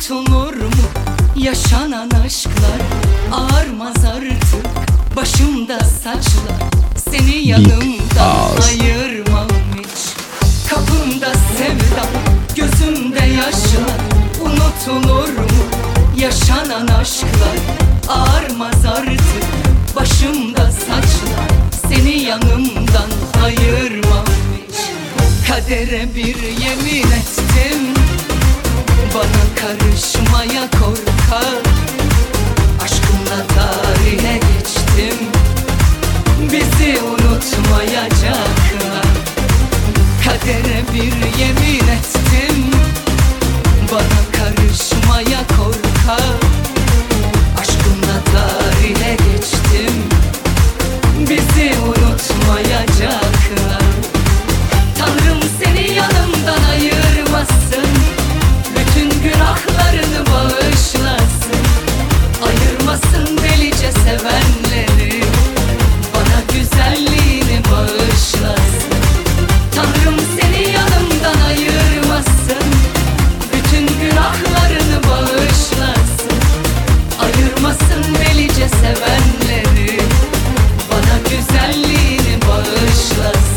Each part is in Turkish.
Unutulur mu yaşanan aşklar? Ağarmaz artık başımda saçlar. Seni yanımdan ayırmam hiç. Kapımda sevdam, gözümde yaşlar. Unutulur mu yaşanan aşklar? Ağarmaz artık başımda saçlar. Seni yanımdan ayırmam hiç. Kadere bir yemin ettim, bana karışmaya korkak. Aşkımla tarihe geçtim, bizi unutmayacaklar. Kadere bir yemin ettim, bana karışmaya korkak. Aşkımla tarihe geçtim, bizi unutmayacaklar. Tanrım seni yanımdan ayırmasın, bütün günahlarını bağışlasın. Ayırmasın delice sevenleri, bana güzelliğini bağışlasın. Tanrım seni yanımdan ayırmasın, bütün günahlarını bağışlasın. Ayırmasın delice sevenleri, bana güzelliğini bağışlasın.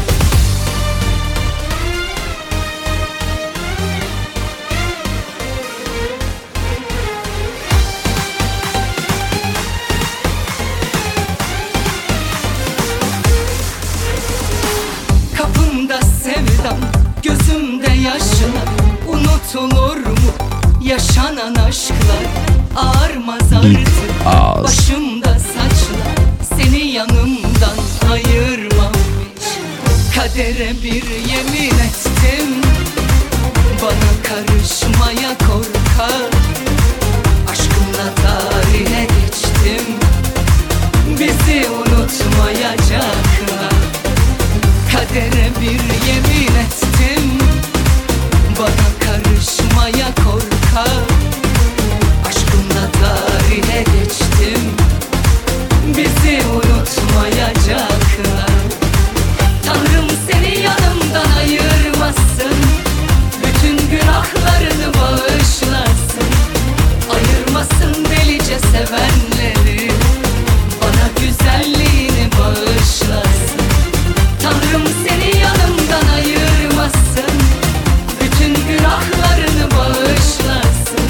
Kapımda sevdam, gözümde yaşlar. Unutulur mu yaşanan aşklar? Ağarmaz artık başımda saçlar. Seni yanımdan ayırmam hiç. Kadere bir yemin ettim, bana karışmaya korkak. Aşkımla tarihe geçtim, bizi unutmayacaklar. Kadere bir yemin ettim, bana karışmaya korkak. Aşkımla tarihe geçtim, bizi unutmayacaklar. Tanrım seni yanımdan ayırmasın, bütün günahlarını bağışlasın. Ayırmasın delice sevenleri, bana güzelliğini bağışlasın. Tanrım seni yanımdan ayırmasın, bütün günahlarını bağışlasın.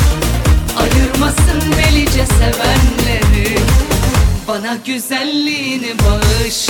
Ayırmasın delice sevenleri, bana güzelliğini bağışlasın.